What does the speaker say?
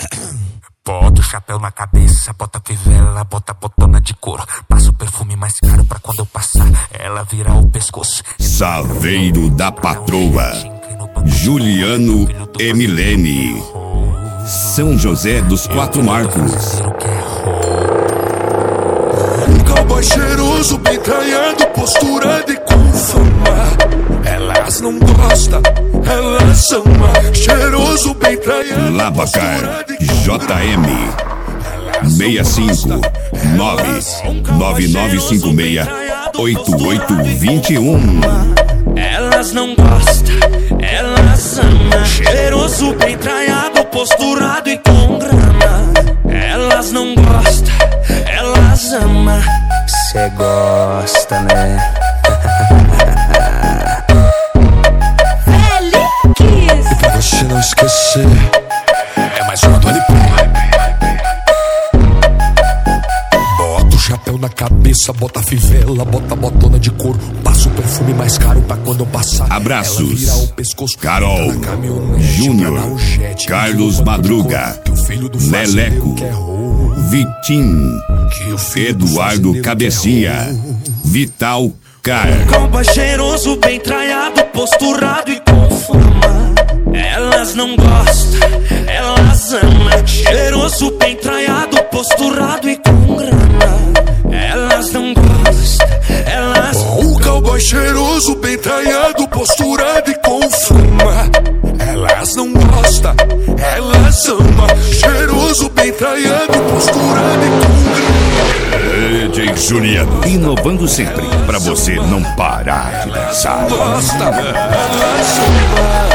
Bota o chapéu na cabeça, bota a fivela, bota a botona de couro. Passa o perfume mais caro pra quando eu passar ela virar o pescoço. Saveiro da Patroa, Juliano e Milene, São José dos Quatro Marcos. Um cowboy cheiroso, bem traiado, posturado e com fama. Elas não gostam, elas amam. Cheiroso, bem traiado, Labacar, JM 65 99956 8821. Elas não gostam, elas amam. Cheiroso, bem traiado, posturado e com grana. Elas não gostam, elas amam. Cê gosta, né? E pra você não esquecer, é mais uma do LP. Bota o chapéu na cabeça, bota a fivela, bota a botona de couro. Passa o perfume mais caro pra quando eu passar. Abraços, ela virar o pescoço. Carol, Entra na caminhonete, Júnior, pra dar um jet, Carlos que o Madruga, que o filho do fazendeiro Leleco, quer roubo, Vitim, que o filho do Eduardo fazendeiro Cabecinha, quer roubo. Vital Car. Cowboy cheiroso, bem traiado, posturado e com fama. Elas não gostam, elas amam. Cheiroso, bem traiado, posturado e com grana. Elas não gostam, elas... Um cowboy cheiroso, bem traiado, posturado e com fama. Elas não gostam, elas amam. Cheiroso, bem traiado, posturado e com grana. DJ Juliano, inovando sempre pra você não parar de dançar. Gosta, elas amam.